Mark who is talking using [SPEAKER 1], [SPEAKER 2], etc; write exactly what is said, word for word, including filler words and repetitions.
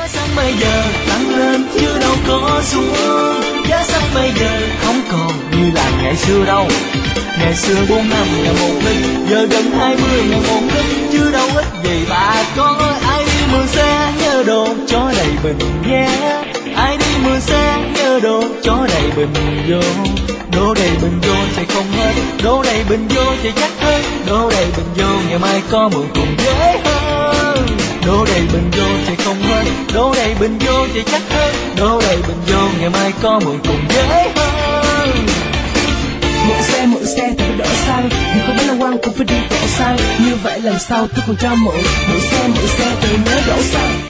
[SPEAKER 1] Giá xăng bây giờ tăng lên chứ đâu có xuống. Giá xăng bây giờ không còn như là ngày xưa đâu. Ngày xưa bốn năm ngàn một lít, giờ gần hai mươi ngàn một lít, chứ đâu ít gì bà con ơi. Ai đi mượn xe nhớ đồ cho đầy bình nhé. Ai đi mượn xe nhớ đồ cho đầy bình vô. Đổ đầy bình vô chạy không hết, đổ đầy bình vô chạy chắc hơn. Đổ đầy bình vô ngày mai có mượn cùng dễ hơn. Đổ đầy bình vô chạy không hết, đổ đầy bình vô chạy chắc hơn. Đổ đầy bình vô ngày mai có mượn cùng dễ hơn.
[SPEAKER 2] Mượn xe mượn xe thì phải đỡ xăng, vì có bánh lăng quăng cũng phải đi đổ xăng. Như vậy lần sau tôi còn cho mượn. Mượn xe mượn xe thì nhớ đổ xăng.